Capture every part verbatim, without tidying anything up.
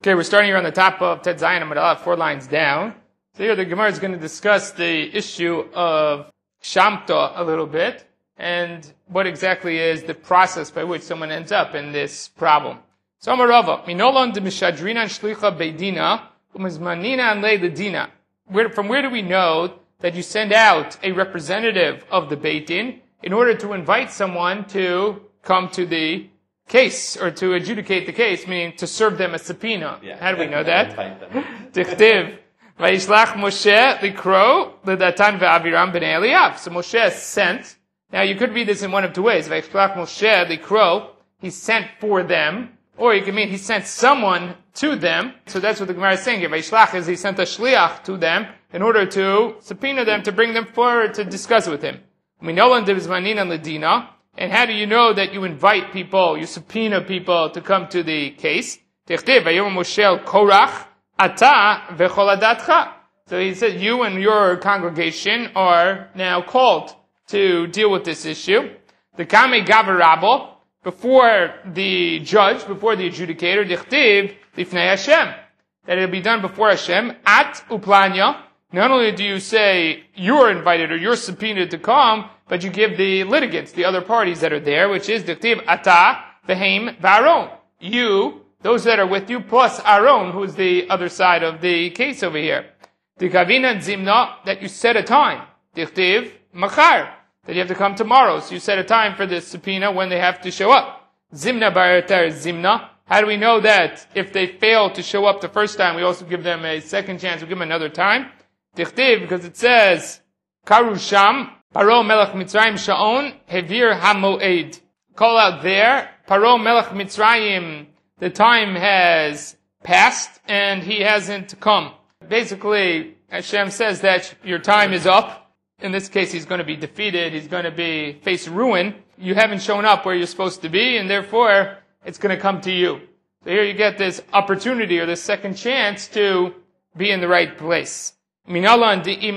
Okay, we're starting here on the top of Tet Zayin Amud Aleph, four lines down. So here the Gemara is going to discuss the issue of Shamta a little bit, and what exactly is the process by which someone ends up in this problem. So Amar Rava, Minolon de Mishadrinan Shlicha Beidina, Umizmanina and Ledina. From where do we know that you send out a representative of the Beit Din in order to invite someone to come to the case, or to adjudicate the case, meaning to serve them a subpoena? Yeah. How do we know that? Tichtiv. Vayishlach Moshe likro l'datan ve'aviram b'nei Eliyav. So Moshe sent. Now you could read this in one of two ways. Vayishlach Moshe likro, he sent for them, or you can mean he sent someone to them. So that's what the Gemara is saying here. Vayishlach is he sent a shliach to them in order to subpoena them, to bring them forward to discuss with him. Minolan divzmanina l'dina. And how do you know that you invite people, you subpoena people to come to the case? Tichtiv vayom Moshe korach ata v'choladatcha. So he said, you and your congregation are now called to deal with this issue. The kame gaver rabbo, before the judge, before the adjudicator, dichtiv lifnei Hashem, that it'll be done before Hashem. At uplanya. Not only do you say you're invited or you're subpoenaed to come, but you give the litigants, the other parties that are there, which is dichtiv ata v'heim v'aron. You, those that are with you, plus Aaron, who's the other side of the case over here. Dikavina zimna, that you set a time. Dichtiv machar, that you have to come tomorrow. So you set a time for the subpoena when they have to show up. Zimna barater zimna. How do we know that if they fail to show up the first time, we also give them a second chance, we give them another time? Dichtiv, because it says, Karusham, Paro Melech Mitzrayim Sha'on, Hevir HaMo'ed. Call out there, Paro Melech Mitzrayim, the time has passed, and he hasn't come. Basically, Hashem says that your time is up. In this case, he's going to be defeated, he's going to be face ruin. You haven't shown up where you're supposed to be, and therefore, it's going to come to you. So here you get this opportunity, or this second chance to be in the right place. How do we know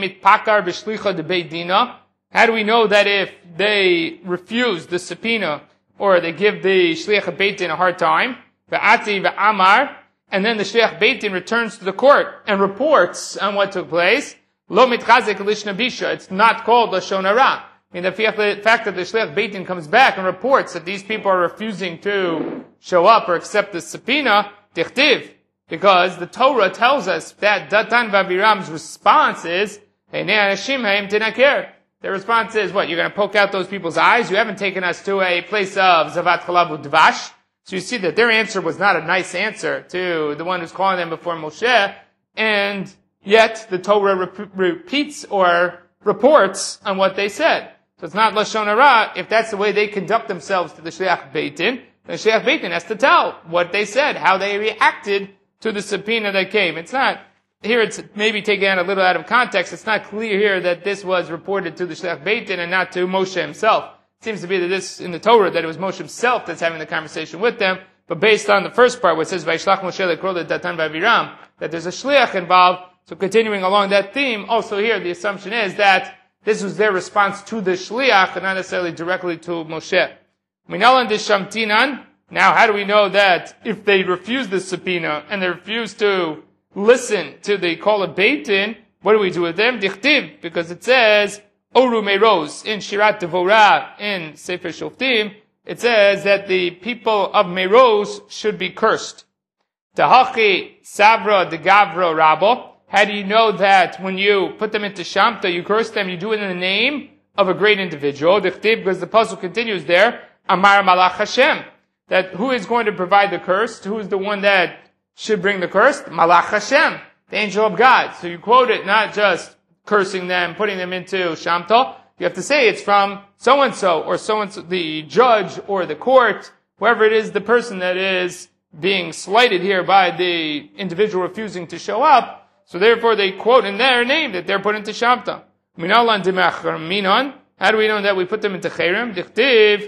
that if they refuse the subpoena, or they give the Shliach Beit Din a hard time, and then the Shliach Beit Din returns to the court and reports on what took place, it's not called Lashon Hara. I mean, the fact that the Shliach Beit Din comes back and reports that these people are refusing to show up or accept the subpoena, dichtiv, because the Torah tells us that Datan v'Aviram's response is, their response is, what, you're going to poke out those people's eyes? You haven't taken us to a place of Zavat Chalav Udvash. So you see that their answer was not a nice answer to the one who's calling them before Moshe, and yet the Torah rep- repeats or reports on what they said. So it's not Lashon Hara. If that's the way they conduct themselves to the Shliach Beit Din, then Shliach Beit Din has to tell what they said, how they reacted to the subpoena that came. It's not, here it's maybe taken out a little out of context. It's not clear here that this was reported to the Shliach Beit Din and not to Moshe himself. It seems to be that this, in the Torah, that it was Moshe himself that's having the conversation with them, but based on the first part where it says, Vayishlach Moshe lekro l'datan v'aviram, that there's a Shliach involved. So continuing along that theme, also here the assumption is that this was their response to the Shliach and not necessarily directly to Moshe. Minalan dishamtinan. Now, how do we know that if they refuse the subpoena and they refuse to listen to the call of Beit Din, what do we do with them? Dichtiv, because it says, Oru Meroz, in Shirat Devorah, in Sefer Shoftim, it says that the people of Meroz should be cursed. Tahachi Savra de Gavro Rabo. How do you know that when you put them into Shamta, you curse them, you do it in the name of a great individual? Dichtiv, because the puzzle continues there, Amar Malach Hashem. That who is going to provide the curse? Who is the one that should bring the curse? Malach Hashem, the angel of God. So you quote it not just cursing them, putting them into Shamta. You have to say it's from so-and-so, or so-and-so, the judge, or the court, whoever it is, the person that is being slighted here by the individual refusing to show up. So therefore they quote in their name that they're put into Shamta. Minalan dimachar minon. How do we know that we put them into Cherem? Dichtiv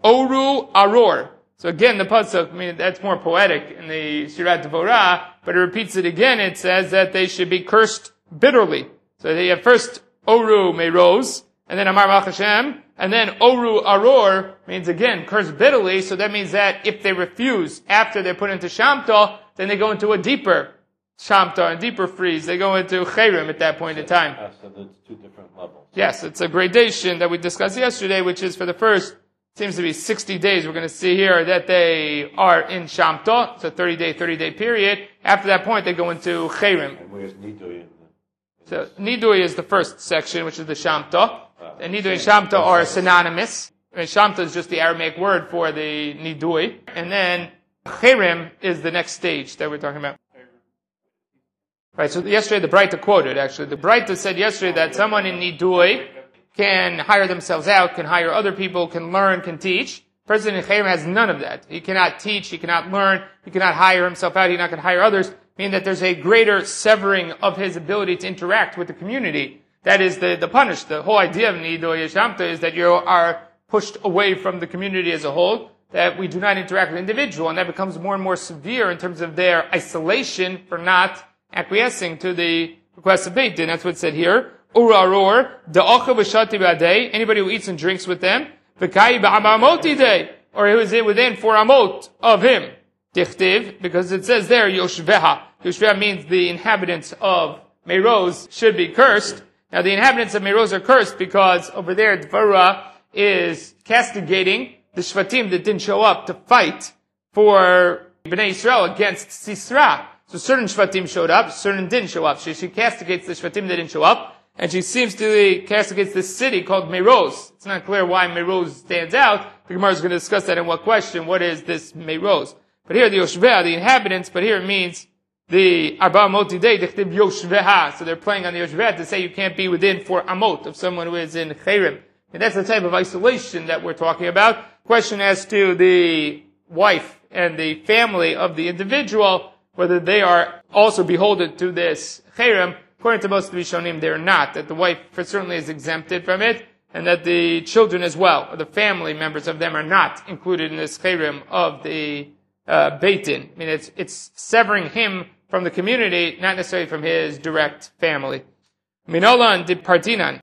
Oru Aror. So again, the pasuk, I mean, that's more poetic in the Shirat Devorah, but it repeats it again. It says that they should be cursed bitterly. So they have first Oru Meroz, and then Amar Malach Hashem, and then Oru Aror means again, cursed bitterly. So that means that if they refuse after they're put into Shamta, then they go into a deeper Shamta, a deeper freeze. They go into Cherem at that point in time. Uh, so that's two different levels. Yes, it's a gradation that we discussed yesterday, which is for the first, seems to be sixty days. We're going to see here that they are in Shamta. It's a thirty-day, thirty-day period. After that point, they go into Cherem. And where's Nidui? So Nidui is the first section, which is the Shamta. And Nidui and Shamta are synonymous. And Shamta is just the Aramaic word for the Nidui. And then Cherem is the next stage that we're talking about. Right, so yesterday the Breita quoted, actually. The Breita said yesterday that someone in Nidui can hire themselves out, can hire other people, can learn, can teach. Person in Cherem has none of that. He cannot teach, he cannot learn, he cannot hire himself out, he's not going to hire others, meaning that there's a greater severing of his ability to interact with the community. That is the, the punish. The whole idea of Nidui Shamta is that you are pushed away from the community as a whole, that we do not interact with the individual, and that becomes more and more severe in terms of their isolation for not acquiescing to the request of Beit Din. That's what's said here. Uraror, da'acha v'shati b'adei, anybody who eats and drinks with them, v'kai ba'amamoti day, or who is within four amot of him. Dichtiv, because it says there, yoshveha. Yoshveha means the inhabitants of Meroz should be cursed. Now the inhabitants of Meroz are cursed because over there, Dvara is castigating the Shvatim that didn't show up to fight for Bnei Yisrael against Sisra. So certain Shvatim showed up, certain didn't show up. She, she castigates the Shvatim that didn't show up, and she seems to castigate this city called Meroz. It's not clear why Meroz stands out. The Gemara is going to discuss that in what question. What is this Meroz? But here the Yoshveha, the inhabitants, but here it means the Arba Amoti Day, Dichtiv Yoshveha. So they're playing on the Yoshveha to say you can't be within four Amot of someone who is in Cherem. And that's the type of isolation that we're talking about. Question as to the wife and the family of the individual, whether they are also beholden to this Cherem. According to most of the Rishonim, they're not. That the wife certainly is exempted from it, and that the children as well, or the family members of them, are not included in this Cherem of the uh, Beit Din. I mean, it's, it's severing him from the community, not necessarily from his direct family. Minolan de partinan.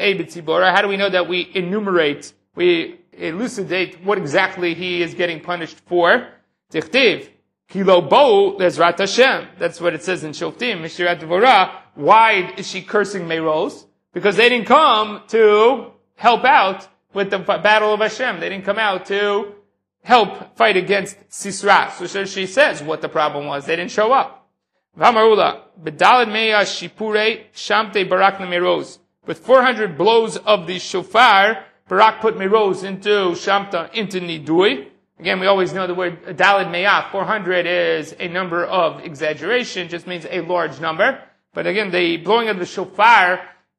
How do we know that we enumerate, we elucidate what exactly he is getting punished for? Tichtiv. Kilo bo lezrat Hashem. That's what it says in Shoftim, Mishirat Dvorah. Why is she cursing Meroz? Because they didn't come to help out with the battle of Hashem. They didn't come out to help fight against Sisra. So she says what the problem was. They didn't show up. V'amarula, b'dalad meya shipure shamte barak Meroz. With four hundred blows of the shofar, Barak put Meroz into Shamta, into Nidui. Again, we always know the word dalad meya, four hundred is a number of exaggeration, just means a large number. But again, the blowing of the shofar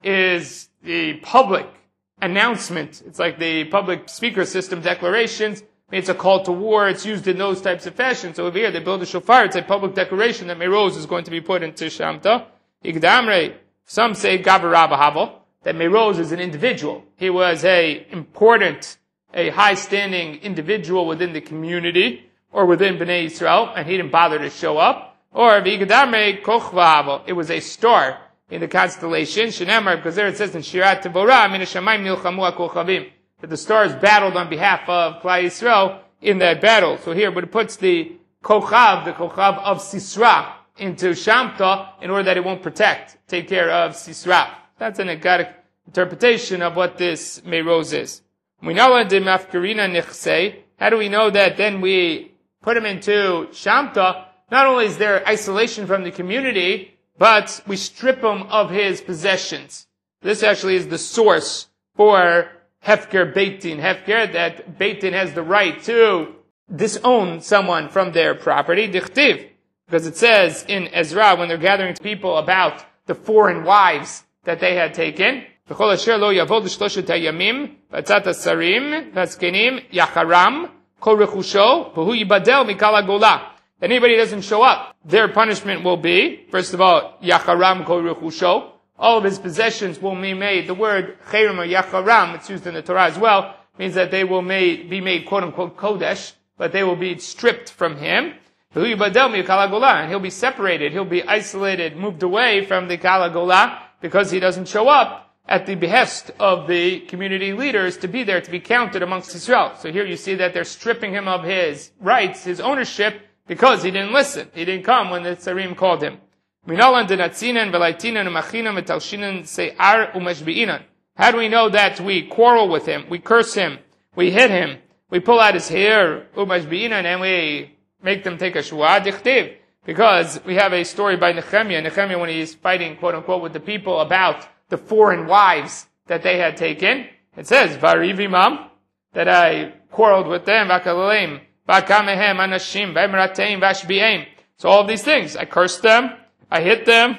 is the public announcement. It's like the public speaker system declarations. It's a call to war. It's used in those types of fashion. So over here, they build a shofar. It's a public declaration that Meroz is going to be put into Shamta. Igdamre. Some say Gavarabba Havel, that Meroz is an individual. He was a important, a high-standing individual within the community or within Bnei Yisrael, and he didn't bother to show up. Or Vigdamre Kochva Havel. It was a star in the constellation. Shenamar, because there it says in Shirat Tevorah, Min Hashamayim Nilchamu HaKochavim, that the stars battled on behalf of Klal Yisrael in that battle. So here, but it puts the Kochav, the Kochav of Sisra, into Shamta in order that it won't protect, take care of Sisra. That's an Agadic interpretation of what this Meroz is. How do we know that then we put him into Shamta? Not only is there isolation from the community, but we strip him of his possessions. This actually is the source for Hefker Beit Din. Hefker, that Beit Din has the right to disown someone from their property. Dichtiv. Because it says in Ezra, when they're gathering people about the foreign wives that they had taken, anybody doesn't show up, their punishment will be, first of all, yacharam kol rechusho. All of his possessions will be made. The word cherem or yacharam, it's used in the Torah as well, means that they will made, be made quote unquote kodesh, but they will be stripped from him. And he'll be separated, he'll be isolated, moved away from the Kala Gola, because he doesn't show up at the behest of the community leaders to be there, to be counted amongst Israel. So here you see that they're stripping him of his rights, his ownership, because he didn't listen. He didn't come when the tsarim called him. How do we know that we quarrel with him, we curse him, we hit him, we pull out his hair, and we make them take a shua? Because we have a story by Nehemiah. Nehemiah, when he's fighting, quote unquote, with the people about the foreign wives that they had taken, it says, Varivimam, that I quarreled with them, Vakalalem, Vakamehem, Anashim, Vemrateim, Vashbiim. So all of these things, I cursed them, I hit them,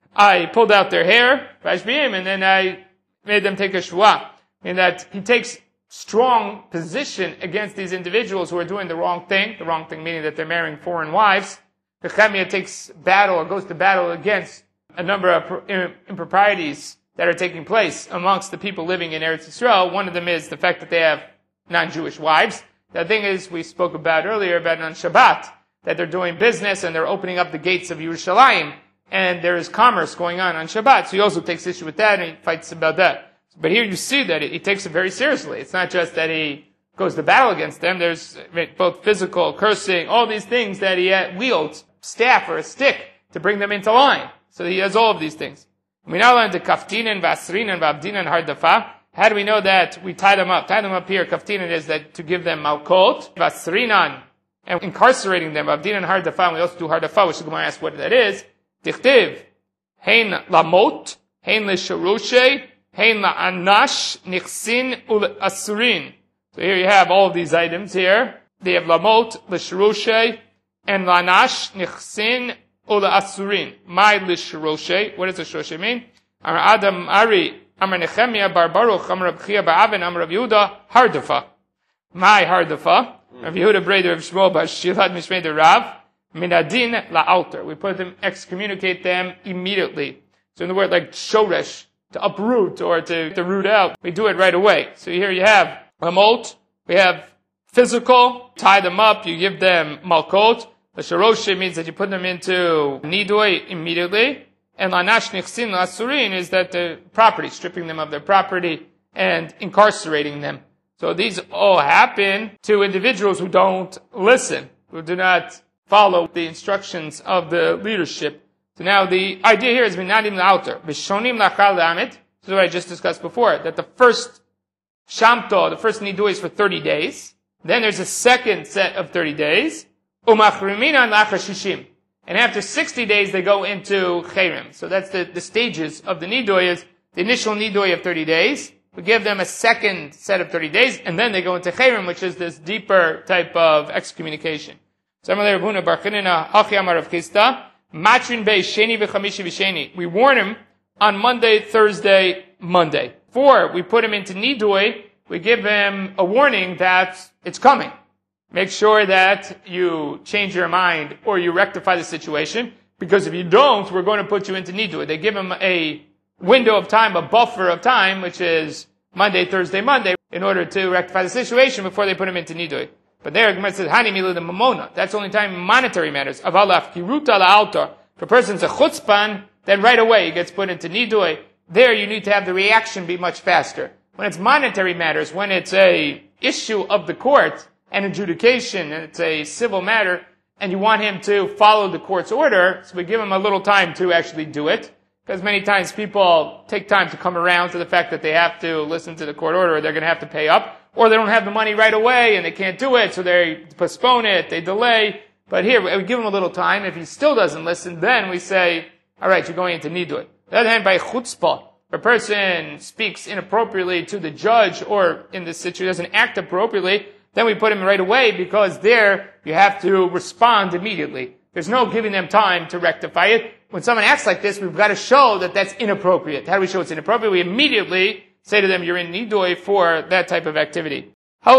I pulled out their hair, Vashbiim, and then I made them take a shua. In that he takes strong position against these individuals who are doing the wrong thing, the wrong thing meaning that they're marrying foreign wives. Nehemiah takes battle or goes to battle against a number of improprieties that are taking place amongst the people living in Eretz Yisrael. One of them is the fact that they have non-Jewish wives. The thing is, we spoke about earlier about on Shabbat, that they're doing business and they're opening up the gates of Yerushalayim, and there is commerce going on on Shabbat. So he also takes issue with that and he fights about that. But here you see that he takes it very seriously. It's not just that he goes to battle against them. There's both physical, cursing, all these things that he wields, staff or a stick, to bring them into line. So he has all of these things. We now learn the kaftinan, vasrinan, vabdinan, hardafa. How do we know that we tie them up? Tie them up here. Kaftinan is that to give them malkot, vasrinan, and incarcerating them. Vabdinan, hardafa. We also do hardafa, which the Gemara asks what that is. Dichtiv, hein lamot, hein lesharushe, hein la'anash, nichsin, ul asurin. So here you have all of these items here. They have lamot, lesharushe, and la'anash, nichsin, Ola Asurin. My Lishroshe. What does the Shoshe mean? Amar Adam Ari, Amar Nehemiah Bar Baruch, Amar Rav Chia Bar Avin, Amar Rav Yehuda, Hardafa. My Hardafa. Rav Yehuda Breder of Shmuel Bar Shilad Mishmei de Rav, Minadin La'alter. We put them, excommunicate them immediately. So in the word like Shoresh, to uproot or to, to root out, we do it right away. So here you have Lamot, we have physical, tie them up, you give them Malkot. The Sharoshe means that you put them into Nidoi immediately. And Lanash Nichsin Lasurin is that the property, stripping them of their property and incarcerating them. So these all happen to individuals who don't listen, who do not follow the instructions of the leadership. So now the idea here is Minadim La'alter. Bishonim Lachal La'amit. This is what I just discussed before, that the first Shamto, the first Nidoi is for thirty days. Then there's a second set of thirty days. And after sixty days, they go into Cherem. So that's the, the stages of the Nidoi is the initial Nidoi of thirty days. We give them a second set of thirty days, and then they go into Cherem, which is this deeper type of excommunication. We warn him on Monday, Thursday, Monday. Four, we put him into Nidoi. We give him a warning that it's coming. Make sure that you change your mind or you rectify the situation, because if you don't, we're going to put you into Nidui. They give him a window of time, a buffer of time, which is Monday, Thursday, Monday, in order to rectify the situation before they put him into Nidui. But there, Gemara says, Hani milu de mamona. That's the only time in monetary matters. Avalaf kiruta la'altar. If a person's a chutzpan, then right away he gets put into Nidui. There you need to have the reaction be much faster. When it's monetary matters, when it's a issue of the court, an adjudication, and it's a civil matter, and you want him to follow the court's order, so we give him a little time to actually do it, because many times people take time to come around to the fact that they have to listen to the court order, or they're going to have to pay up, or they don't have the money right away, and they can't do it, so they postpone it, they delay. But here, we give him a little time. If he still doesn't listen, then we say, all right, you're going into Nidui. The other hand, by chutzpah, if a person speaks inappropriately to the judge, or in this situation doesn't act appropriately, then we put him right away, because there you have to respond immediately. There's no giving them time to rectify it. When someone acts like this, we've got to show that that's inappropriate. How do we show it's inappropriate? We immediately say to them, you're in Nidui for that type of activity. There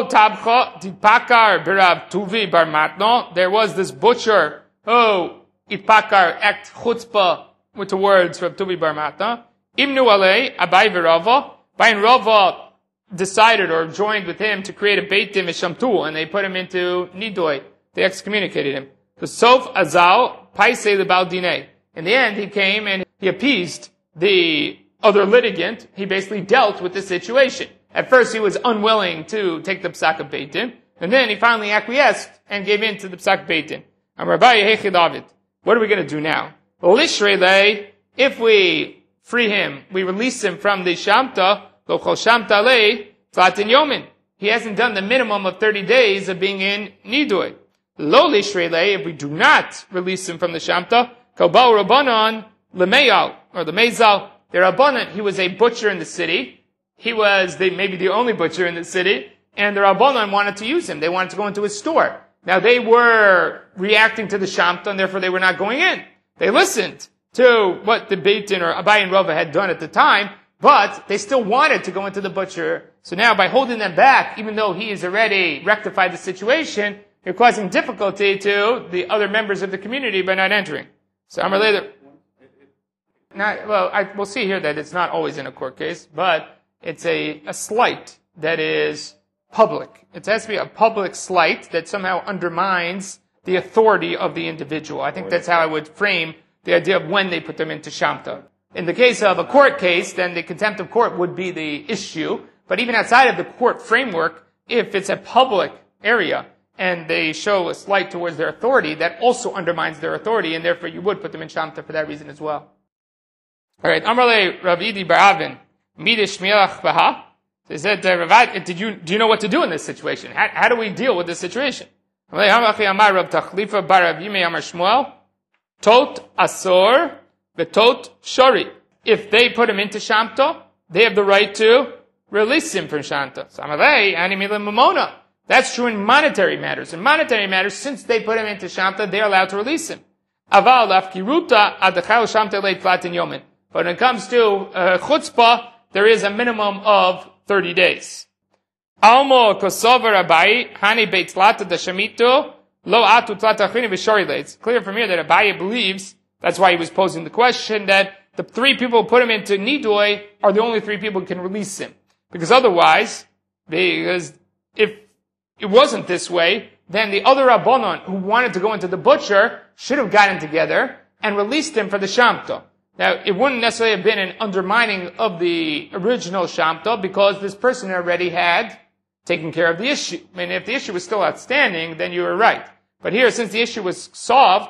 was this butcher who itpakar act chutzpah with the words Rav Tuvi bar Matna. Imnu alei abai v'rava. Bain Rava decided or joined with him to create a Beit Din Mishamtu, and they put him into Nidoi. They excommunicated him. The Sof Azal Paisei Lebal Dinei. In the end, he came and he appeased the other litigant. He basically dealt with the situation. At first, he was unwilling to take the Psak of Beit Din, and then he finally acquiesced and gave in to the Psak Beit Din. Amar Abaye Hechi David. What are we going to do now? Lishrele, if we free him, we release him from the Shamta, Lo Chol Shamta Le, Tlatin Yomin. He hasn't done the minimum of thirty days of being in Nidui. Lo Lishrele, if we do not release him from the Shamta, Kabal Rabbanon, Lemeyal, or the Mezal, the Rabbanon, he was a butcher in the city. He was the, maybe the only butcher in the city, and the Rabbanon wanted to use him. They wanted to go into his store. Now they were reacting to the Shamta, and therefore they were not going in. They listened to what the Beit Din or Abaye and Rava had done at the time, but they still wanted to go into the butcher. So now by holding them back, even though he has already rectified the situation, you're causing difficulty to the other members of the community by not entering. So Amar later. Not, well, I, we'll see here that it's not always in a court case, but it's a, a slight that is public. It has to be a public slight that somehow undermines the authority of the individual. I think that's how I would frame the idea of when they put them into Shamta. In the case of a court case, then the contempt of court would be the issue. But even outside of the court framework, if it's a public area and they show a slight towards their authority, that also undermines their authority, and therefore you would put them in Shamta for that reason as well. All right, Amarle Rav Yidi Baravin, Midish Miach Baha. They said, uh, Ravad, did you, do you know what to do in this situation? How, how do we deal with this situation? Amar Rav Tachlifa Bar Rav Yimei Amar Shmuel, Tot Asor, Betot Shori. If they put him into Shamta, they have the right to release him from Shamta. So Amarle, Animila Mamona. That's true in monetary matters. In monetary matters, since they put him into Shamta, they're allowed to release him. Aval Lafkiruta Adachal Shamta Leit Flatin Yomin. But when it comes to uh, chutzpah, there is a minimum of thirty days. Almo kosover Abaye hani beit tlata dashamito lo atu tlata achrini v'shori. It's clear from here that Abaye believes, that's why he was posing the question, that the three people who put him into nidui are the only three people who can release him. Because otherwise, because if it wasn't this way, then the other Rabbanon who wanted to go into the butcher should have gotten together and released him for the Shamta. Now, it wouldn't necessarily have been an undermining of the original Shamta because this person already had taken care of the issue. I mean, if the issue was still outstanding, then you were right. But here, since the issue was solved,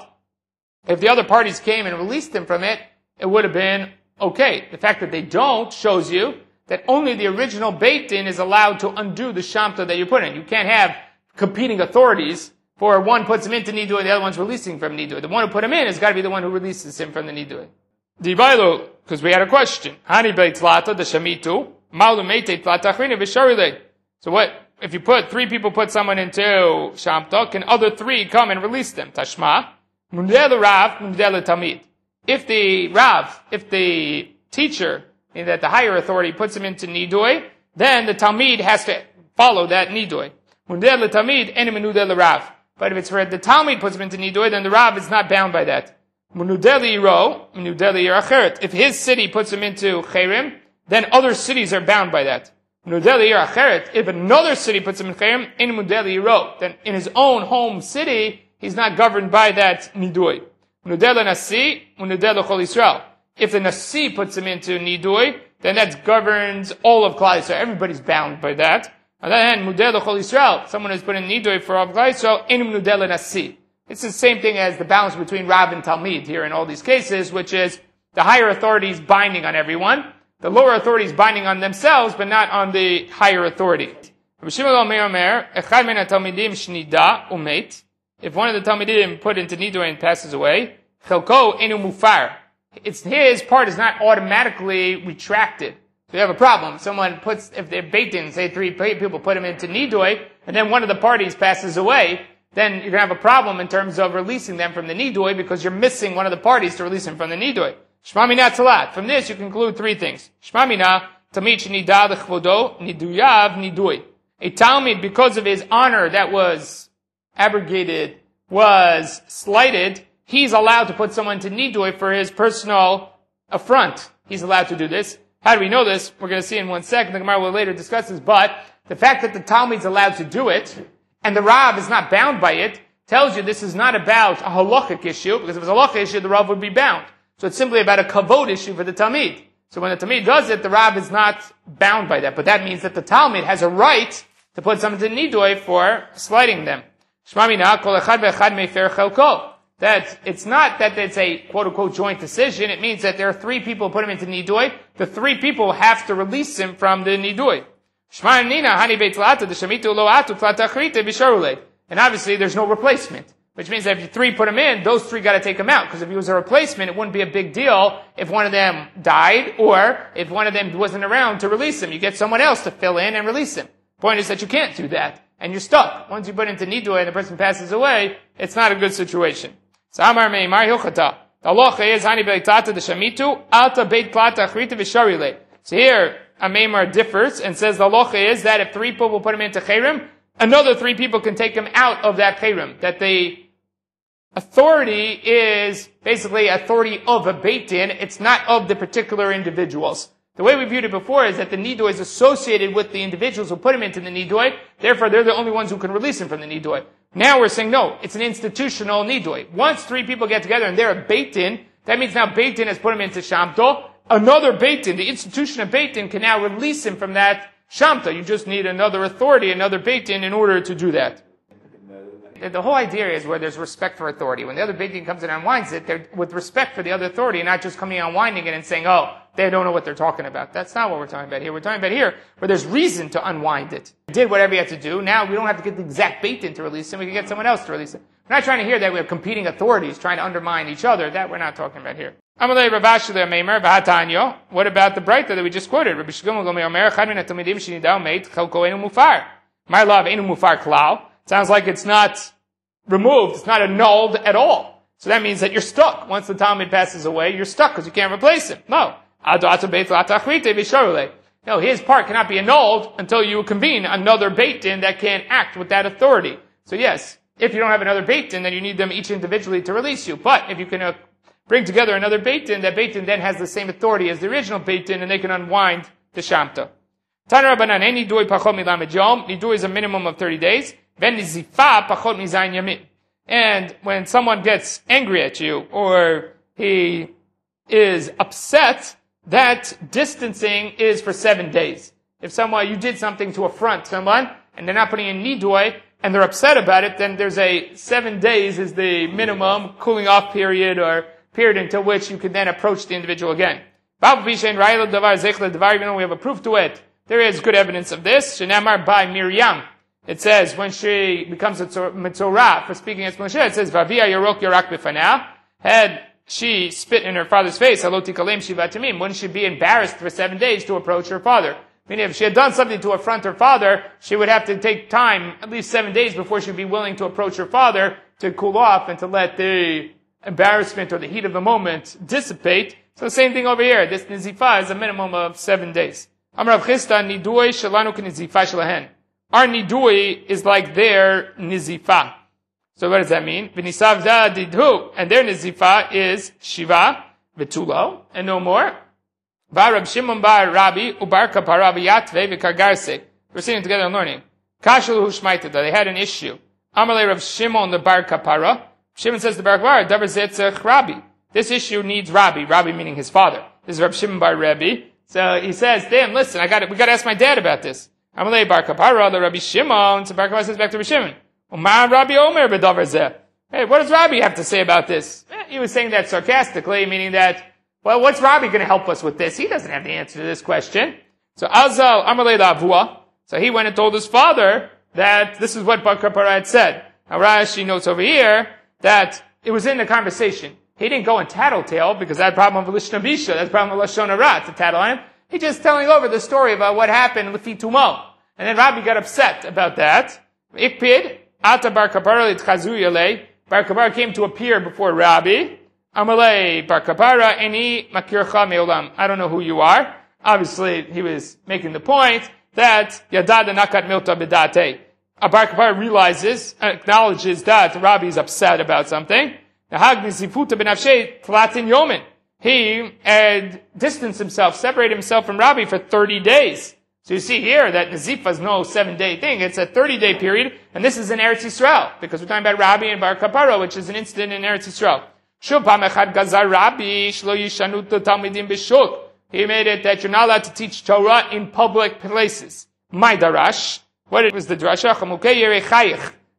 if the other parties came and released him from it, it would have been okay. The fact that they don't shows you that only the original Beit Din is allowed to undo the Shamta that you put in. You can't have competing authorities for one puts him into Nidui, the other one's releasing from Nidui. The one who put him in has got to be the one who releases him from the Nidui. Dibailo, because we had a question. Hani beit tlata the shamitu, maulu meite tlata achrina v'sharile. So what, if you put, three people put someone into Shamta, can other three come and release them? Tashma, mundel Rav, mundel Tamid. If the Rav, if the teacher, that the higher authority puts him into Nidui, then the Talmid has to follow that Nidui. Mundel Tamid, eni menudel Rav. But if it's where the Talmid puts him into Nidui, then the Rav is not bound by that. Munudeli ro, munudeli acheret. If his city puts him into Cherim, then other cities are bound by that. Munudeli acheret. If another city puts him in Cherim, in munudeli ro, then in his own home city, he's not governed by that nidui. Munudeli nasi, munudeli chol Yisrael. If the nasi puts him into nidui, then that governs all of Klal Yisrael. Everybody's bound by that. On the other hand, munudeli chol Yisrael, someone who's put in nidui for all of Klal Yisrael, in munudeli nasi. It's the same thing as the balance between Rav and Talmid here in all these cases, which is the higher authorities binding on everyone, the lower authorities binding on themselves, but not on the higher authority. If one of the Talmidim put into Nidui and passes away, chelko enu mufar. It's his part is not automatically retracted. So you have a problem. Someone puts, if they're Beit Din, say three people put him into Nidui, and then one of the parties passes away, then you're going to have a problem in terms of releasing them from the Nidui because you're missing one of the parties to release him from the Nidui. Shma mina talat. From this you conclude three things. Shma mina tamid shenida lechvodo niduyav nidui. A Talmid, because of his honor that was abrogated, was slighted, he's allowed to put someone to Nidui for his personal affront. He's allowed to do this. How do we know this? We're going to see in one second. The Gemara will later discuss this. But the fact that the Talmid's allowed to do it, and the Rav is not bound by it, tells you this is not about a halachic issue, because if it was a halachic issue, the Rav would be bound. So it's simply about a kavod issue for the Talmid. So when the Talmid does it, the Rav is not bound by that. But that means that the Talmid has a right to put someone to Nidui for slighting them. Shmamina kol echad ve'echad mefer chelko. That it's not that it's a quote-unquote joint decision. It means that there are three people who put him into nidui. The three people have to release him from the nidui. And obviously there's no replacement, which means that if you three put him in, those three got to take him out. Because if he was a replacement, it wouldn't be a big deal if one of them died or if one of them wasn't around to release him. You get someone else to fill in and release him. Point is that you can't do that. And you're stuck. Once you put into nidui and the person passes away, it's not a good situation. So Amar Meimar Hilchata. The halacha is Hani Beitata the Shamitu Alta Beit Plata Achrita Visharile. So here a Meimar differs and says the halacha is that if three people will put him into Chayrim, another three people can take him out of that Chayrim. That the authority is basically authority of a Beit Din. It's not of the particular individuals. The way we viewed it before is that the nidui is associated with the individuals who put him into the nidui. Therefore, they're the only ones who can release him from the nidui. Now we're saying, no, it's an institutional nidui. Once three people get together and they're a Beit Din, that means now Beit Din has put him into Shamto. Another Beit Din, the institution of Beit Din, can now release him from that Shamto. You just need another authority, another Beit Din in order to do that. The whole idea is where there's respect for authority. When the other Beit Din comes and unwinds it, they're with respect for the other authority and not just coming and unwinding it and saying, oh, they don't know what they're talking about. That's not what we're talking about here. We're talking about here where there's reason to unwind it. We did whatever you had to do. Now we don't have to get the exact Beit Din to release him. We can get someone else to release him. We're not trying to hear that we have competing authorities trying to undermine each other. That we're not talking about here. Amalei Rav Ashi Meimer v'Hatanyo. What about the Braita that we just quoted? Rabbi Shlomo Omer Chad min haTalmidim shenidau meit chelko einu mufar. My love einu mufar klal. Sounds like it's not removed. It's not annulled at all. So that means that you're stuck. Once the Talmud passes away, you're stuck because you can't replace him. No. No, his part cannot be annulled until you convene another Beit Din that can act with that authority. So yes, if you don't have another Beit Din, then you need them each individually to release you. But if you can uh, bring together another Beit Din, that Beit Din then has the same authority as the original Beit Din, and they can unwind the Shamta. Tana Rabbanan, nidui pachot milamed yom. Nidui is a minimum of thirty days. Ven nizifa pachot mizayin yamin. And when someone gets angry at you, or he is upset, that distancing is for seven days. If someone, you did something to affront someone, and they're not putting in nidui, and they're upset about it, then there's a seven days is the minimum cooling off period, or period until which you can then approach the individual again. Even though we have a proof to it, there is good evidence of this. Shenamar by Miriam. It says, when she becomes a Mitzorah for speaking against Moshe, it says, Vavia Yorok Yorak B'fanah. Had she spit in her father's face, Haloti Kalem Shiva Tamim, wouldn't she be embarrassed for seven days to approach her father? Meaning, if she had done something to affront her father, she would have to take time, at least seven days, before she'd be willing to approach her father to cool off and to let the embarrassment or the heat of the moment dissipate. So the same thing over here. This Nizifa is a minimum of seven days. Amar Rav Chisda, Nidui Shalanu K'Nizifa Shalahen. Our nidui is like their nizifa. So what does that mean? V'nisavda didhu, and their nizifa is shiva, v'tulo, and no more. V'Rab Shimon bar Rabbi ubar kapara v'yatve v'kargarse. We're sitting together and learning. Kashalu hushmaitada. They had an issue. Amalei Rav Shimon the bar kapara. Shimon says to bar kapara, davar zetzach Rabbi. This issue needs Rabbi. Rabbi meaning his father. This is Rav Shimon bar Rabbi. So he says, damn, listen, I got we got to ask my dad about this. Amalei bar kapara, the Rabbi Shimon. So bar kapara says back to Rabbi Shimon, Umar Rabbi Omer b'davar zeh. Hey, what does Rabbi have to say about this? Eh, he was saying that sarcastically, meaning that, well, what's Rabbi going to help us with this? He doesn't have the answer to this question. So Azal Amalei Lavua. So he went and told his father that this is what bar kapara had said. Now Rashi notes over here that it was in the conversation. He didn't go and tattletale because that problem of Lishna Bisha, that's problem of Lashon Hara to tattle on him. He just telling over the story about what happened with Tumo. And then Rabbi got upset about that. Ikpid, Ata bar kapara l'tchazu yalei. Bar kapara came to appear before Rabbi. Amalei bar kapara eni makircha me'olam. I don't know who you are. Obviously, he was making the point that yadada nakat milta b'date. Bar kapara realizes, acknowledges that Rabbi is upset about something. Nahag nizifuta b'nafshei tlatin yomin. He had distanced himself, separated himself from Rabbi for thirty days. So you see here that Nazifa is no seven-day thing. It's a thirty-day period, and this is in Eretz Yisrael, because we're talking about Rabbi and Bar Kapara, which is an incident in Eretz Yisrael. He made it that you're not allowed to teach Torah in public places. My darash. What was the drasha?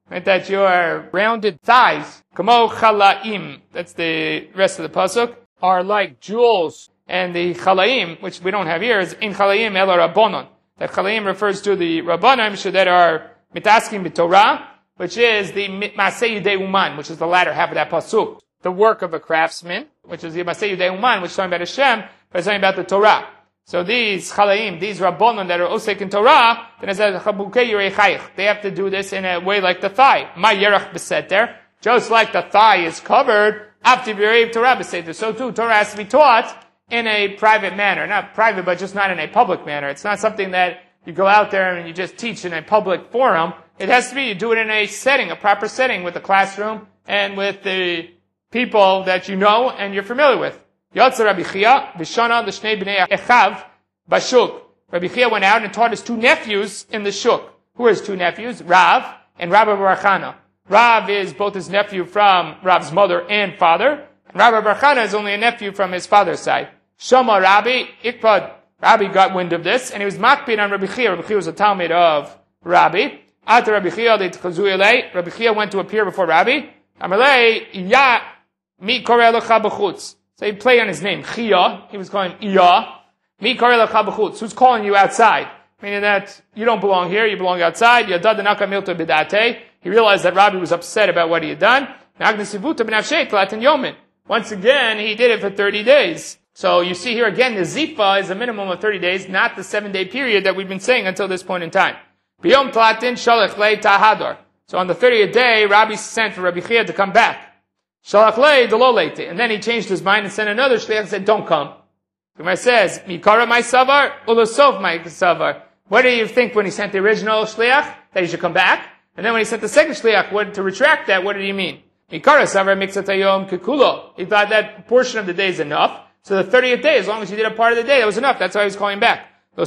right? That your rounded thighs, kamo chalaim, that's the rest of the pasuk, are like jewels. And the chalaim, which we don't have here, is in chalaim el rabbonon. That chalaim refers to the rabbonim that are mitaskim b'Torah, which is the masei yudei uman, which is the latter half of that pasuk. The work of a craftsman, which is the masei yudei uman, which is talking about Hashem, but it's talking about the Torah. So these chalaim, these rabbonon that are osek in Torah, then it says chabukei yirei chayich. They have to do this in a way like the thigh. Ma yerach b'seter, just like the thigh is covered, after yirei Torah b'seter. So too, Torah has to be taught in a private manner. Not private, but just not in a public manner. It's not something that you go out there and you just teach in a public forum. It has to be, you do it in a setting, a proper setting with the classroom and with the people that you know and you're familiar with. Yotzer Rabbi Chia, V'shana l'shnei b'nei Echav, Bashuk. Rabbi Chia went out and taught his two nephews in the shuk. Who are his two nephews? Rav and Rabbi Bar Chana. Rav is both his nephew from Rav's mother and father. And Rabbi Bar Chana is only a nephew from his father's side. Shama Rabbi, Ikpad, Rabbi got wind of this, and he was makpid on Rabbi Chia. Rabbi Chia was a talmid of Rabbi. After Rabbi Chia, they tchazu elei. Rabbi Chia went to appear before Rabbi. Amalei, iya, mi korei lecha b'chutz. So he played on his name, Chia. He was calling iya. Mi korei lecha b'chutz. Who's calling you outside? Meaning that you don't belong here, you belong outside. Yadad denaka milto b'datei. He realized that Rabbi was upset about what he had done. Nagnesivuta b'nafshei t'latin yomin. Once again, he did it for thirty days. So you see here again, the zifa is a minimum of thirty days, not the seven-day period that we've been saying until this point in time. B'yom tlatin shalach lei tahador. So on the thirtieth day, Rabbi sent for Rabbi Chia to come back. Shalach lei delo leite. And then he changed his mind and sent another shliach and said, don't come. The Gemara says, mikara my savar, ulosof my savar. What do you think when he sent the original shliach? That he should come back? And then when he sent the second shliach, what, to retract that, what did he mean? Mikara savar miksatayom kikulo. He thought that portion of the day is enough. So the thirtieth day, as long as you did a part of the day, that was enough. That's why he was calling back. In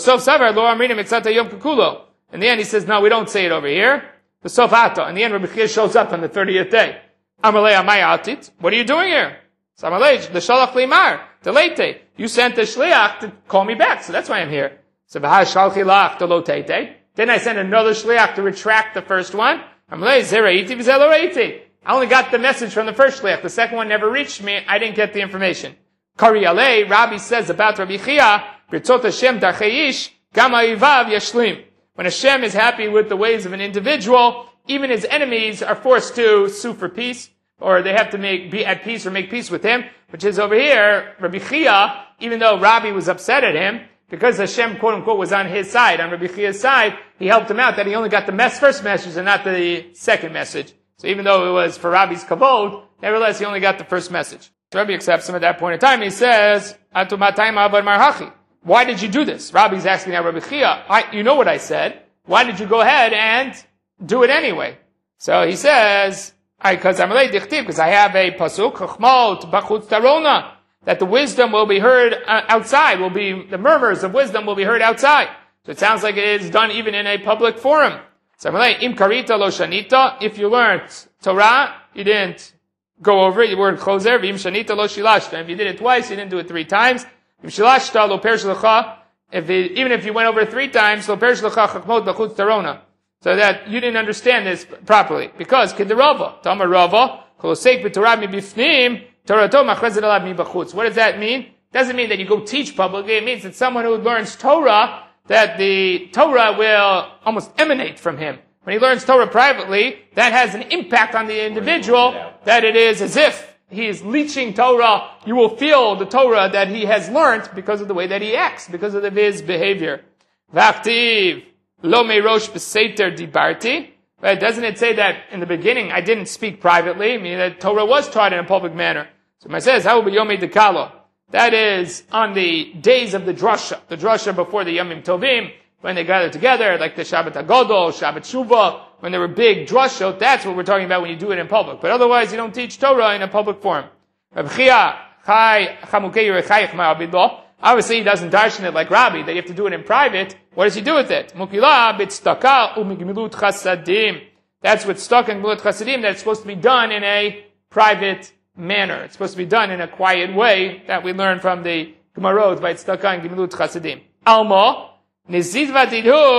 the end, he says, no, we don't say it over here. The sof ato. In the end, Rabbi Chia shows up on the thirtieth day. Amalei amay atit. What are you doing here? So Amalei, the shalach limar, delete. You sent the shliach to call me back, so that's why I'm here. So v'ha shalchi lach delotete. Then I sent another shliach to retract the first one. Amalei zeraiti v'zeloreiti. I only got the message from the first shliach. The second one never reached me. I didn't get the information. Kari alei, Rabbi says about Rabbi Chia, B'tzot Hashem darcheish, gam ha'yivav yashlim. When Hashem is happy with the ways of an individual, even his enemies are forced to sue for peace, or they have to make, be at peace or make peace with him, which is over here, Rabbi Chia, even though Rabbi was upset at him, because Hashem quote unquote was on his side, on Rabbi Chia's side, he helped him out that he only got the mes- first message and not the second message. So even though it was for Rabbi's kavod, nevertheless he only got the first message. Rabbi accepts him at that point in time. He says, why did you do this? Rabbi's asking now Rabbi Chia, I, you know what I said. Why did you go ahead and do it anyway? So he says, because I'm because I have a pasuk, chachmot b'chutz tarona, that the wisdom will be heard outside, will be, the murmurs of wisdom will be heard outside. So it sounds like it is done even in a public forum. So im karita lo shanita, if you learned Torah, you didn't go over it, you weren't chozer, v'im shanita lo shilashta. If you did it twice, you didn't do it three times. If shilashta lo perish lecha, if it, even if you went over it three times, lo perish lecha chakmot b'chutz tarona. So that you didn't understand this properly. Because, kiderava, tamar rava, kolosek b'torah mibifnim, torato machrezet alav mibachutz. What does that mean? It doesn't mean that you go teach publicly. It means that someone who learns Torah, that the Torah will almost emanate from him. When he learns Torah privately, that has an impact on the individual, that it is as if he is leeching Torah. You will feel the Torah that he has learned because of the way that he acts, because of his behavior. V'achtiv lo meirosh b'seiter dibarti. Right? Doesn't it say that in the beginning I didn't speak privately, meaning that Torah was taught in a public manner? So it says, how will be yomei dekalo? That is on the days of the drasha, the drasha before the Yomim Tovim, when they gathered together, like the Shabbat Agodol, Shabbat Shuvah, when there were big drashot, that's what we're talking about when you do it in public. But otherwise, you don't teach Torah in a public forum. Obviously, he doesn't darshan it like Rabbi, that you have to do it in private. What does he do with it? That's what's stuck in Gemilut Chasadim, that it's supposed to be done in a private manner. It's supposed to be done in a quiet way, that we learn from the Gemarot by Tzedakah and Gemilut Chasadim. Alma, Nizid Vatidhu,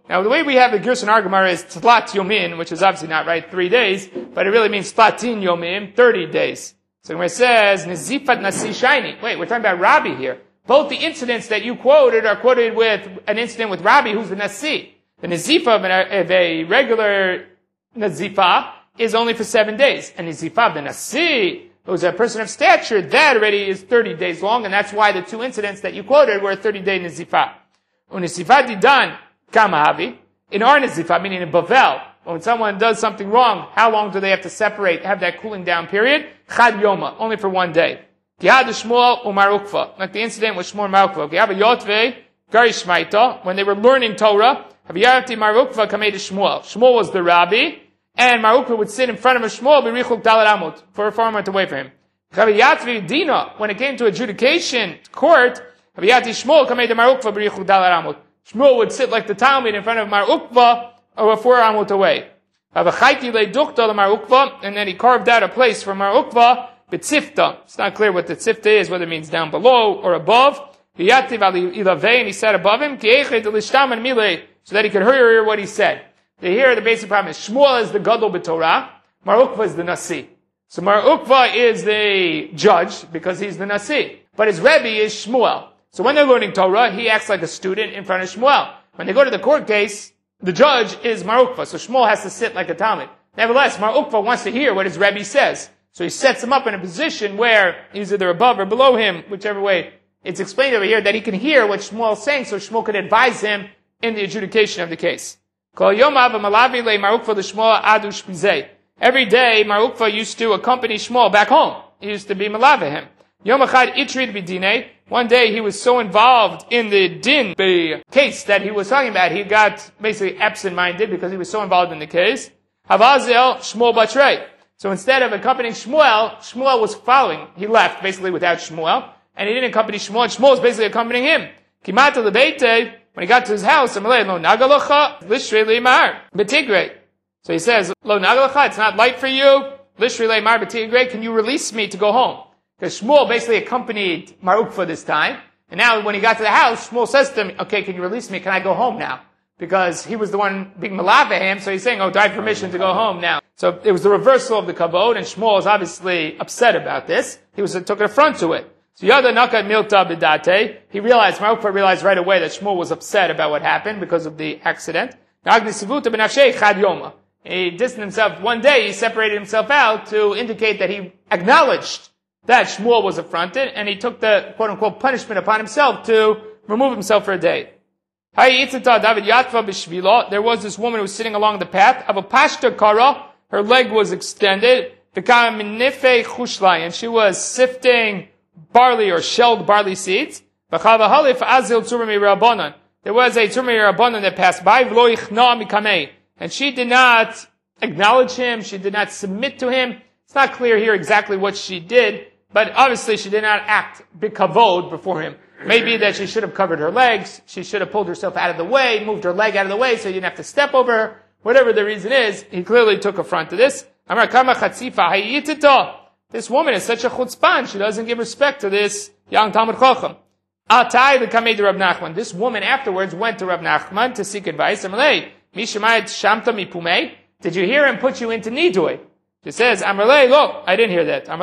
Now, the way we have the Gerson Argamar is Tlat Yomin, which is obviously not right, three days, but it really means Tlatin Yomim, thirty days. So when it says, Nizifat Nasi Shaini, wait, we're talking about Rabbi here. Both the incidents that you quoted are quoted with an incident with Rabbi, who's the Nasi. The Nazifa of, an, of a regular Nazifa is only for seven days. And Nazifa of the Nasi, who's a person of stature, that already is thirty days long, and that's why the two incidents that you quoted were a thirty-day Nazifa. Unazifa Didan, Kamahavi. In our Nazifa, meaning in Bavel, when someone does something wrong, how long do they have to separate, have that cooling down period? Chad Yoma, only for one day. Gihad Shmuel Umar Ukva, like the incident with Shmuel Umar Ukva. Gihad Yotvei, Gari Shmaita, when they were learning Torah, Haviyarti Mar Ukva Kamei to Shmuel. Shmuel was the rabbi, and Mar Ukva would sit in front of a Shmuel, Birichuk Dalet Amut, for a farmer to wait for him. Haviyatvi Dina, when it came to adjudication, court, Haviyati Shmuel Kamei to Mar Ukva, Birichuk Dalet Amut. Shmuel would sit like the Talmud in front of Mar Ukva, or four Amut away. Havachaiti Le Dukta Mar Ukva, and then he carved out a place for Mar Ukva, B'tzifta. It's not clear what the tzifta is, whether it means down below or above. V'yativ ali ilavei, and he sat above him, Ki'echet l'shtam and milei, so that he could hear what he said. They hear the basic problem is Shmuel is the Gadol b'Torah, Mar Ukva is the Nasi. So Mar Ukva is the judge, because he's the Nasi. But his Rebbe is Shmuel. So when they're learning Torah, he acts like a student in front of Shmuel. When they go to the court case, the judge is Mar Ukva, so Shmuel has to sit like a Talmud. Nevertheless, Mar Ukva wants to hear what his Rebbe says. So he sets him up in a position where he's either above or below him, whichever way. It's explained over here that he can hear what Shmuel is saying, so Shmuel can advise him in the adjudication of the case. Every day, Mar Ukva used to accompany Shmuel back home. He used to be malave him. One day he was so involved in the din, the case that he was talking about, he got basically absent-minded because he was so involved in the case. Havazel Shmuel Batrei. So instead of accompanying Shmuel, Shmuel was following. He left basically without Shmuel, and he didn't accompany Shmuel, and Shmuel was basically accompanying him. Kimata lebeite, when he got to his house, Amalei lo nagalocha lishrei leimar betigre. So he says, lo nagalocha, it's not light for you. Lishrei leimar betigre, can you release me to go home? Because Shmuel basically accompanied Mar Ukva this time, and now when he got to the house, Shmuel says to him, okay, can you release me? Can I go home now? Because he was the one being malave him, so he's saying, oh, do I have permission to go home now? So it was the reversal of the kavod, and Shmuel is obviously upset about this. He was took an affront to it. So Yada Naka Milta Bidate, he realized, Mar Ukva realized right away that Shmuel was upset about what happened because of the accident. He distanced himself. One day he separated himself out to indicate that he acknowledged that Shmuel was affronted, and he took the quote-unquote punishment upon himself to remove himself for a day. There was this woman who was sitting along the path of a pashta kara. Her leg was extended, and she was sifting barley or shelled barley seeds. There was a Tzurmi Rabbanan that passed by, and she did not acknowledge him, she did not submit to him. It's not clear here exactly what she did, but obviously she did not act bikavod before him. Maybe that she should have covered her legs, she should have pulled herself out of the way, moved her leg out of the way so you didn't have to step over her. Whatever the reason is, he clearly took affront to this. This woman is such a chutzpan, she doesn't give respect to this young Talmud Chacham. This woman afterwards went to Rav Nachman to seek advice. Did you hear him put you into nidui? She says, Amrlei, look, I didn't hear that.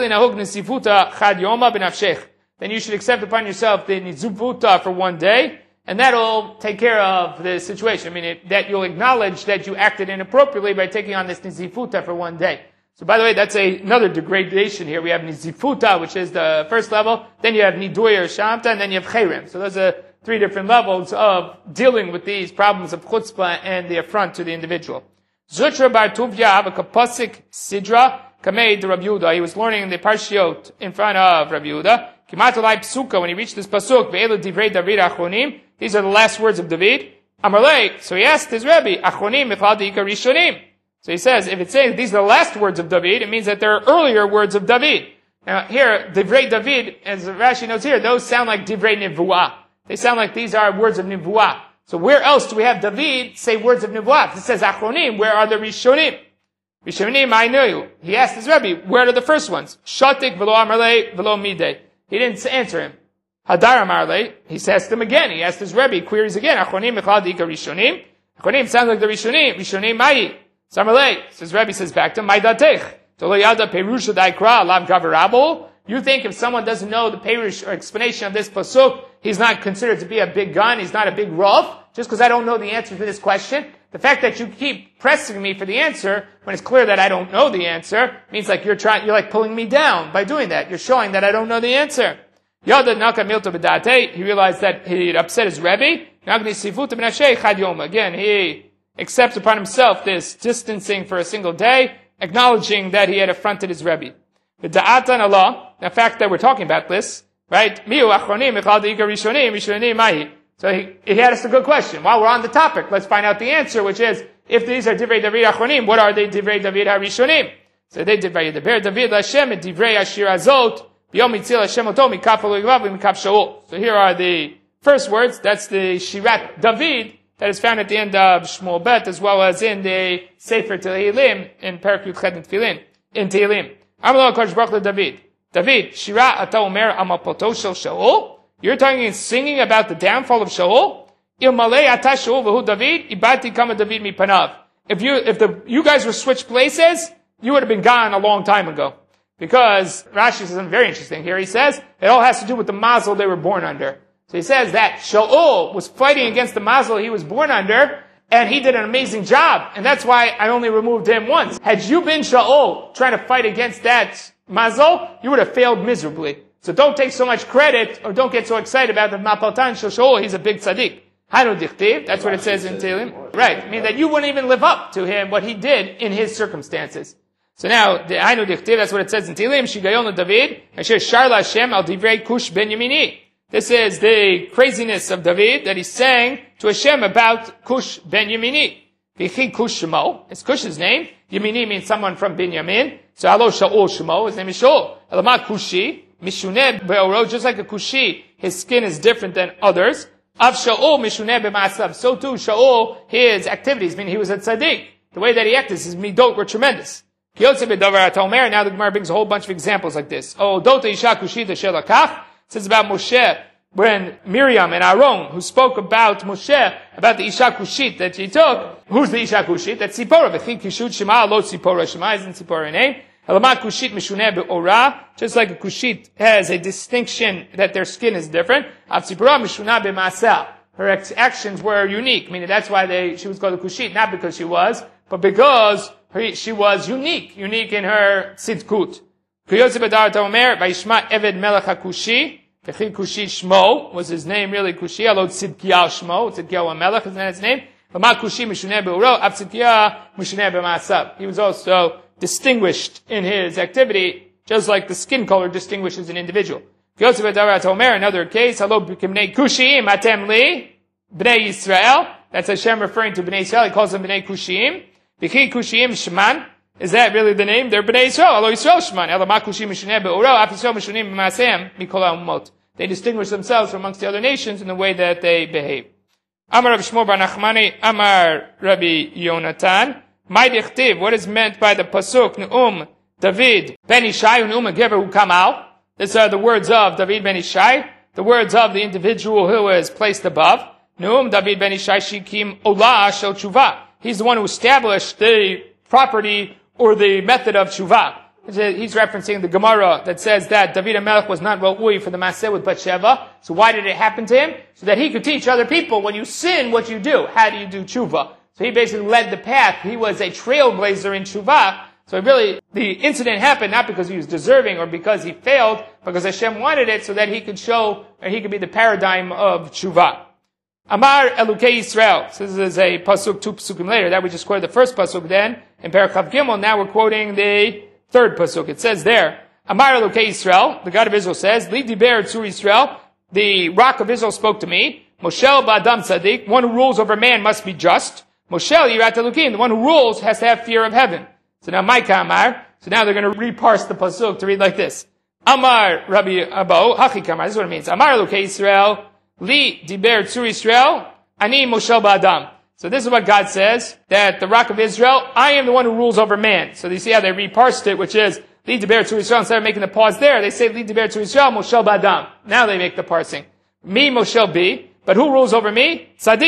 Then you should accept upon yourself the nizuvuta for one day, and that'll take care of the situation. I mean, it, that you'll acknowledge that you acted inappropriately by taking on this nizifuta for one day. So by the way, that's a, another degradation here. We have nizifuta, which is the first level, then you have nidui or shamta, and then you have cherem. So those are three different levels of dealing with these problems of chutzpah and the affront to the individual. Zutra bar Tuvia have a kapasik sidra kamei de Rabbi Yehuda. He was learning in the parshiot in front of Rabbi Yehuda. Kimatolai psuka, when he reached this pasuk, ve'elu divrei David achronim. These are the last words of David. Amalei, so he asked his Rebbe, achronim mechal deika rishonim. So he says, if it says these are the last words of David, it means that there are earlier words of David. Now here, divrei David, as Rashi notes here, those sound like divrei nivuah. They sound like these are words of nivuah. So where else do we have David say words of nivuah? It says achronim, where are the rishonim? Rishonim, I know you. He asked his Rebbe, where are the first ones? Shatik v'lo amalei v'lo midei. He didn't answer him. Hadar amarle, he asked him again. He asked his Rebbe, queries again. Achronim echad ika rishonim. Achronim sounds like the Rishonim. Rishonim Mai. Samarlei. Says Rebbe says back to my datech. Tolo yada perusha daikra lav gavarabo. You think if someone doesn't know the perush or explanation of this pasuk, he's not considered to be a big gun, he's not a big rough, just because I don't know the answer to this question? The fact that you keep pressing me for the answer, when it's clear that I don't know the answer, means like you're trying, you're like pulling me down by doing that. You're showing that I don't know the answer. Yada naka milta b'date. He realized that he had upset his Rebbe. Again, he accepts upon himself this distancing for a single day, acknowledging that he had affronted his Rebbe. The da'atan Allah, the fact that we're talking about this, right? So he, he had us a good question. While we're on the topic, let's find out the answer, which is, if these are Divrei David Achronim, what are they Divrei David HaRishonim? So they Divrei David Hashem and Divrei Ashir Azot, B'yom Yitzil Hashem Oto, Mikaf Elohivav, Mikaf Shaul. So here are the first words. That's the Shirat David that is found at the end of Shmuel Bet, as well as in the Sefer Tehillim, in Perek Yud Chet and Tefillin, in Tehillim. Amalo HaKadosh Baruch Hu David. David, Shira Ata Omer Amapoto Shel Shaul. You're talking and singing about the downfall of Shaul? Ilmalei Ata Shaul V'hu David, Ibati Kama David Mipanav. If you, if the, you guys were switched places, you would have been gone a long time ago. Because Rashi says something very interesting here. He says it all has to do with the mazel they were born under. So he says that Shaul was fighting against the mazel he was born under, and he did an amazing job. And that's why I only removed him once. Had you been Shaul trying to fight against that mazel, you would have failed miserably. So don't take so much credit, or don't get so excited about the Mapaltan Shel Shaul. He's a big tzaddik. Hanu dichtiv. That's what it says in Tehillim. Right. I mean that you wouldn't even live up to him, what he did in his circumstances. So now, the Hanu dichtiv, that's what it says in Tehillim. Shigayon David. Asher shar Hashem al divrei Kush ben Yamini. This is the craziness of David that he sang to Hashem about Kush ben Yamini. V'chi Kush Shemo. It's Kush's name. Yamini means someone from Binyamin. So Alo Shaul Shemo. His name is Shaul. Elama Kushi. Mishuneh be'oro. Just like a Kushi, his skin is different than others. Av Shaul Mishuneh be'masav. So too, Shaul, his activities, meaning he was a tzaddik. The way that he acted, his midot were tremendous. Now the Gemara brings a whole bunch of examples like this. Oh, Dota Isha Kushita Shelakach. It says about Moshe, when Miriam and Aaron, who spoke about Moshe, about the Isha Kushit that he took. Who's the Isha Kushit? That's Tzipora. V'chi Kishut Shema, lo Tzipora. Shema isn't Tzipora name. Elamat Kushit Mishuneh be'ora. Just like a Kushit has a distinction that their skin is different. Av Tzipora Mishuneh be'masel. Her actions were unique, meaning that's why they, she was called a Kushit, not because she was, but because her, she was unique, unique in her tzidkut. Kuyotze b'darat omer, vayishma Eved Melech HaKushi, v'chi Kushi Shmo, was his name really Kushi, alod Tzidkiyahu Shmo, Tzidkiyahu HaMelech, isn't that his name? V'ma Kushi Mishuneh be'uro, av Tzidkiyahu Mishuneh be'masav. He was also distinguished in his activity, just like the skin color distinguishes an individual. Kuyotze b'darat omer, another case, alod b'kimnei Kushim, atem li, Bnei Yisrael, that's Hashem referring to Bnei Yisrael, he calls them Bnei Kushim. V'chi Kushim Shman, is that really the name? They're Bnei Yisrael, Alo Yisrael Shman, Elama Kushim Mishuneh be'oro, Af Yisrael Mishunim b'masehem, mikol ha'umot. They distinguish themselves from amongst the other nations in the way that they behave. Amar Rabbi Shmuel bar Nachmani, Amar Rabbi Yonatan, Mai dichtiv, what is meant by the pasuk, Ne'um David ben Ishai, Ne'um Gever hu kamal. These are the words of David ben Ishai, the words of the individual who is placed above. Ne'um David ben Ishai shikim olah shel tshuva. He's the one who established the property or the method of tshuva. He's referencing the Gemara that says that David HaMelech was not Ra'ui for the Maseh with Bathsheba. So why did it happen to him? So that he could teach other people, when you sin, what you do. How do you do tshuva? So he basically led the path. He was a trailblazer in tshuva. So really, the incident happened not because he was deserving or because he failed, because Hashem wanted it so that he could show, and he could be the paradigm of tshuva. Amar Elukei Yisrael. So this is a pasuk, two pasukim later. That we just quoted the first pasuk then. In Perek Chav Gimel, now we're quoting the third pasuk. It says there, Amar Elukei Yisrael, the God of Israel says, Li diber tzur Yisrael, the rock of Israel spoke to me. Moshel ba'adam tzaddik, one who rules over man must be just. Moshel yirat Elukim, the one who rules has to have fear of heaven. So now Micah Amar, so now they're going to reparse the pasuk to read like this. Amar Rabbi Abo, Hachi Kamar, this is what it means. Amar Elukei Yisrael, Li diber tzur Yisrael, ani Moshel ba'adam. So this is what God says, that the rock of Israel, I am the one who rules over man. So you see how they reparsed it, which is, Li diber tzur Yisrael, instead of making the pause there, they say, Li diber tzur Yisrael, Moshel ba'adam. Now they make the parsing. Me Moshel bi, but who rules over me? Tzaddik.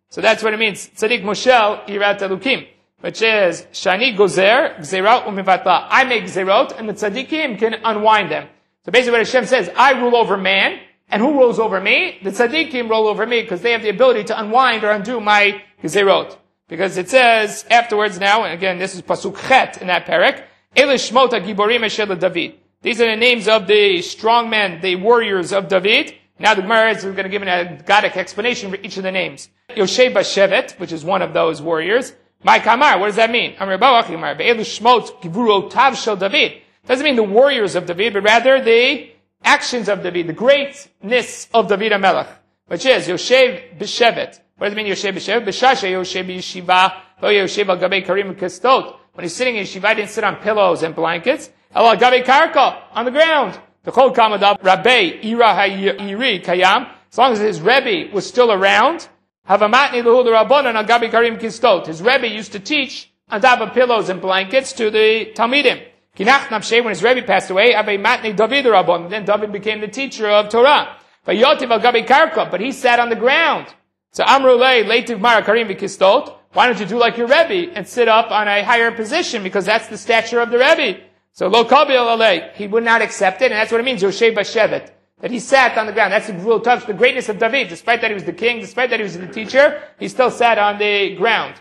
So that's what it means. Tzadik Moshel Yirat Elukim, which is Shani Gozer Gzerot Umivatla. I make Gzerot, and the tzaddikim can unwind them. So basically, what Hashem says, I rule over man, and who rules over me? The tzaddikim rule over me because they have the ability to unwind or undo my Gzerot. Because it says afterwards now, and again, this is Pasuk Chet in that parak, Elish Shmota Giborim Eshel David. These are the names of the strong men, the warriors of David. Now the Gemara is going to give an agadic explanation for each of the names. Yosheb Bashevet, which is one of those warriors. My Kamar, what does that mean? Amar Bawach Yamar, Elish Shmot Giburotav Shel David. Doesn't mean the warriors of David, but rather the actions of David, the greatness of David HaMelech, which is Yoshev B'Shevet. What does it mean Yoshev B'Shevet? B'Shasha Yoshev B'Yeshiva, Lo Yoshev Al Gabei Karim Kestot. When he's sitting in Yeshiva, he didn't sit on pillows and blankets. El Al Gabei Karka, on the ground. The Chol Kamadab, Rabbi Ira Ha'iri Kayam, as long as his Rebbe was still around, Havamatni L'hu L'Rabbanan Al Gabei Karim Kestot. His Rebbe used to teach on top of pillows and blankets to the Talmidim. Kinach Nafshe, when his Rebbe passed away, Avei Matni David Rabban. Then David became the teacher of Torah. Vayotiv al Gabi Karka, but he sat on the ground. So Amrulei Leitiv Mara Karim B'Kistot. Why don't you do like your Rebbe and sit up on a higher position because that's the stature of the Rebbe? So Lo Kabil Alei, he would not accept it, and that's what it means Yoshev Bashevet, that he sat on the ground. That's the real touch, the greatness of David. Despite that he was the king, despite that he was the teacher, he still sat on the ground.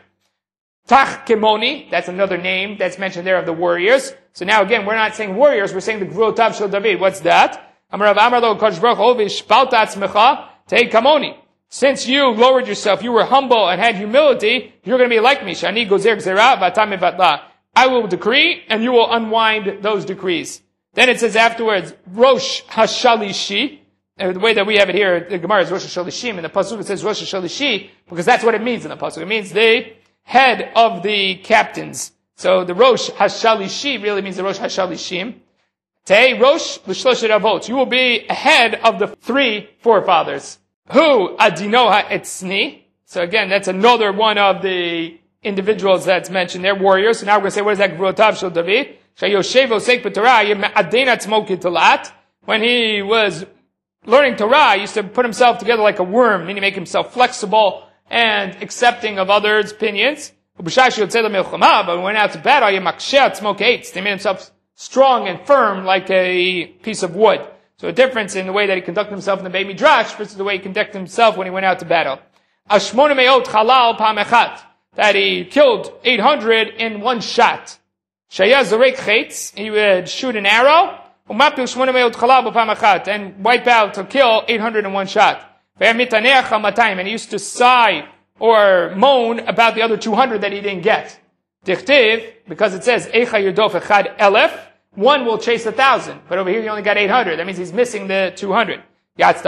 Tach Kemoni, that's another name that's mentioned there of the warriors. So now again, we're not saying warriors, we're saying the Gvul Tav Shel David. What's that? Amarav Amarlo Kodesh Baruch Hu v'shpalta atzmecha tei kamoni. Since you lowered yourself, you were humble and had humility, you're going to be like me. Shani gozer gzera v'atam mevatla. I will decree, and you will unwind those decrees. Then it says afterwards, Rosh Hashalishi. And the way that we have it here, the Gemara is Rosh Hashalishim, and the Pasuk it says Rosh Hashalishi, because that's what it means in the Pasuk. It means the head of the captains. So the Rosh Hashalishi really means the Rosh Hashalishim. Tei Rosh L'Shloshet Avot. You will be ahead of the three forefathers. Who? Adinoha Etzni. So again, that's another one of the individuals that's mentioned there, warriors. So now we're going to say, what is that? Gvurotav Shel David. Shayoshev Osek B'Torah Yema'aden Atzmo Kitalat. When he was learning Torah, he used to put himself together like a worm, meaning make himself flexible and accepting of others' opinions. But when he went out to battle, they made himself strong and firm like a piece of wood. So a difference in the way that he conducted himself in the Beit Midrash versus the way he conducted himself when he went out to battle. That he killed eight hundred in one shot. He would shoot an arrow and wipe out to kill eight hundred in one shot. And he used to sigh or moan about the other two hundred that he didn't get. Because it says, one will chase a thousand. But over here he only got eight hundred. That means he's missing the two hundred. Which is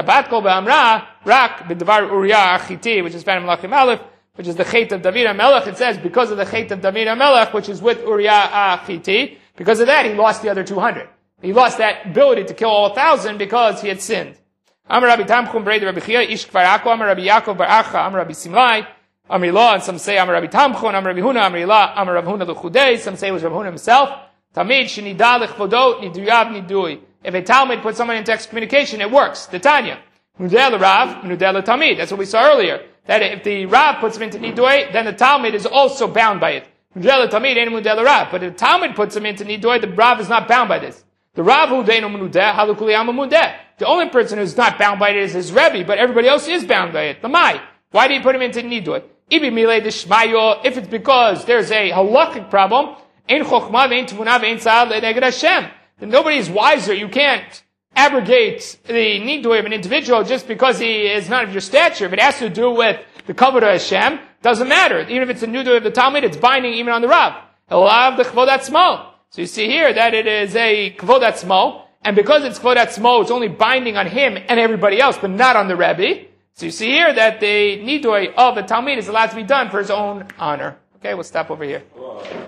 found in Malachim Aleph, which is the Chet of David HaMelech. It says, because of the Chet of David HaMelech, which is with Uriah HaChiti, because of that he lost the other two hundred. He lost that ability to kill all a thousand because he had sinned. Amar Rabbi Tamchum Brei Rabbi Chia Ish Kfar Akko Amar Rabbi Yaakov Bar Acha Amar Rabbi Simlai Amar Ilah, and some say Amar Rabbi Tamchum Amar Rabbi Huna Amar Ilah Amar Rabbi Huna L'Chudei. Some say it was Rabbi Huna himself. Tamid Shenida L'Chvodot Niduyav Nidui. If a Talmud puts someone into excommunication, it works. The Tanya Nudel Rav Nudel Tamid. That's what we saw earlier. That if the Rav puts him into Nidui, then the Talmud is also bound by it. Nudel Tamid ain't Nudel Rav. But if the Talmud puts him into Nidui, the Rav is not bound by this. The Rav who deinu menudeh halukuli amamudeh. The only person who's not bound by it is his Rebbe, but everybody else is bound by it. The Mai. Why do you put him into nidui? Ibi milei deshmayo. If it's because there's a halachic problem, ein chokhmah ve'ein tevunah ve'ein tzad le'neged Hashem. Then nobody is wiser. You can't abrogate the nidui of an individual just because he is not of your stature. If it has to do with the kavod of Hashem, doesn't matter. Even if it's a nidui of the Talmud, it's binding even on the Rav. Elav the chvod atzmo. So you see here that it is a kvod atzmo, and because it's kvod atzmo, it's only binding on him and everybody else, but not on the Rebbe. So you see here that the nidui of the Talmud is allowed to be done for his own honor. Okay, we'll stop over here.